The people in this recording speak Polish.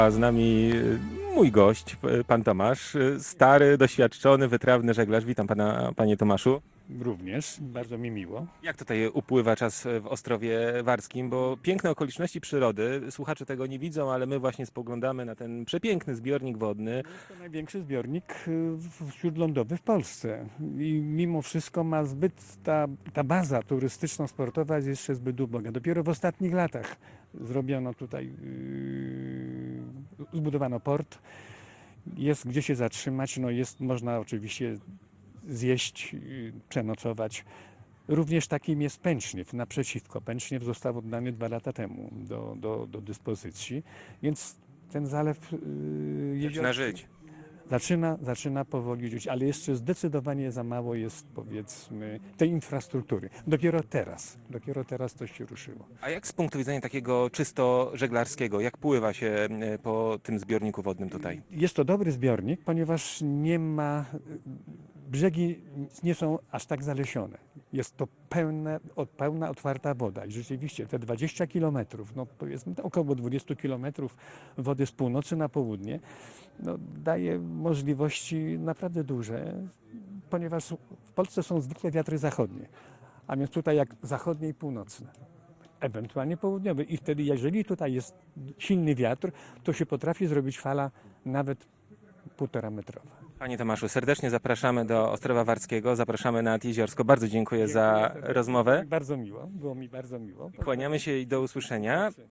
A z nami mój gość, pan Tomasz, stary, doświadczony, wytrawny żeglarz. Witam pana, panie Tomaszu. Również, bardzo mi miło. Jak tutaj upływa czas w Ostrowie Warskim? Bo piękne okoliczności przyrody, słuchacze tego nie widzą, ale my właśnie spoglądamy na ten przepiękny zbiornik wodny. Jest to największy zbiornik śródlądowy w Polsce i mimo wszystko ma ta baza turystyczno-sportowa jest jeszcze zbyt uboga. Dopiero w ostatnich latach zrobiono tutaj, zbudowano port, jest gdzie się zatrzymać, no można oczywiście zjeść, przenocować. Również takim jest Pęczniew, naprzeciwko. Pęczniew został oddany 2 lata temu do dyspozycji, więc ten zalew Zaczyna żyć. zaczyna powoli żyć, ale jeszcze zdecydowanie za mało jest, powiedzmy, tej infrastruktury. Dopiero teraz to się ruszyło. A jak z punktu widzenia takiego czysto żeglarskiego, jak pływa się po tym zbiorniku wodnym tutaj? Jest to dobry zbiornik, ponieważ nie ma, brzegi nie są aż tak zalesione. Jest to pełna otwarta woda i rzeczywiście te 20 kilometrów, no powiedzmy około 20 kilometrów wody z północy na południe, no, daje możliwości naprawdę duże, ponieważ w Polsce są zwykle wiatry zachodnie, a więc tutaj jak zachodnie i północne. Ewentualnie południowy. I wtedy, jeżeli tutaj jest silny wiatr, to się potrafi zrobić fala nawet 1,5 metrowa. Panie Tomaszu, serdecznie zapraszamy do Ostrowa Warskiego, zapraszamy nad Jeziorsko. Bardzo dziękuję za rozmowę. Bardzo miło, było mi bardzo miło. Kłaniamy się i do usłyszenia.